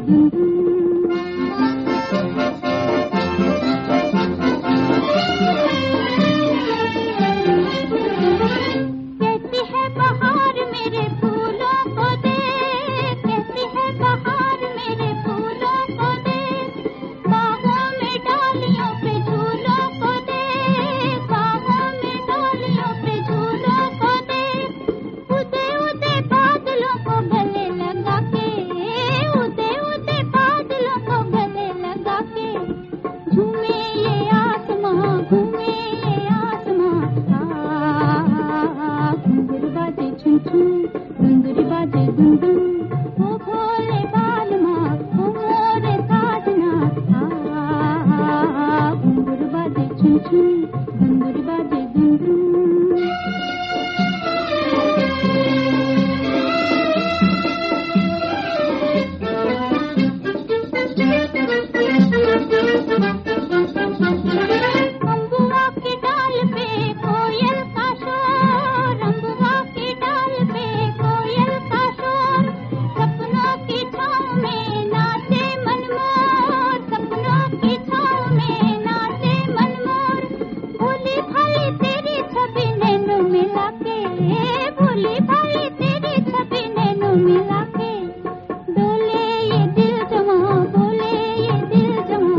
दुम दुम। कहती है बहार मेरे फूलों को दे, कहती है बहार मेरे फूलों को दे, बाहों में डालियों पे झूलों को दे, बाहों में डालियों पे झूलों को दे। उदे उदे बादलों को गले लगा के, उदे उदे बादलों को गले लगा के, झूमे ये आसमां, घूमे ये आसमां। घुंघरू बाजे छुन छुन, डुंडुरी बाजे दुम दुम, ओ भोले बालमा, ओ मोरे साजना। घुंघरू बाजे छुन छुन, डुंडुरी बाजे दुम दुम। अम्बुआ की डाल पे कोयल का शोर, अम्बुआ की डाल पे कोयल का शोर, सपनों की छाँव में नाचे मनमोर, सपनों की छाँव में नाचे मनमोर। भोली भाली तेरी छवि नैनों मिला के, भोली भाली तेरी छवि नैनों मिला के, डोले ये दिल जमा, बोले ये दिल जमा।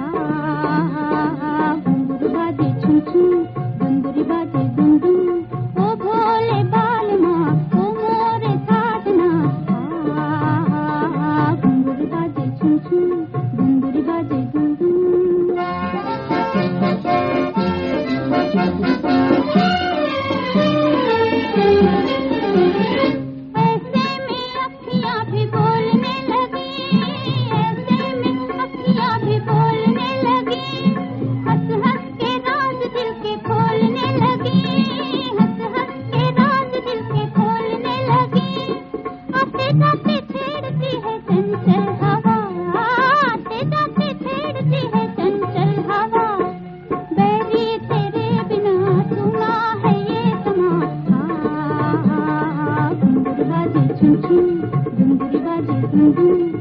घुंघरू बाजे छुन छुन, डुंडुरी बाजे दुम दुम, ओ भोले बालमा, ओ मोरे साजना। घुंघरू बाजे छुन छुन, डुंडुरी बाजे दुम दुम। ऐसे में अखियाँ भी बोलने लगी, ऐसे में अखियाँ भी बोलने लगी, हंस हंस के राज दिल के खोलने लगी, हंस हंस के राज दिल के खोलने लगी। आते जाते छेड़ती है चंचल हवा, आते जाते छेड़ती है चंचल हवा, बैरी तेरे बिना सुना है ये समा। घुंघरू बाजे छुन छुन, डुंडुरी बाजे दुम दुम,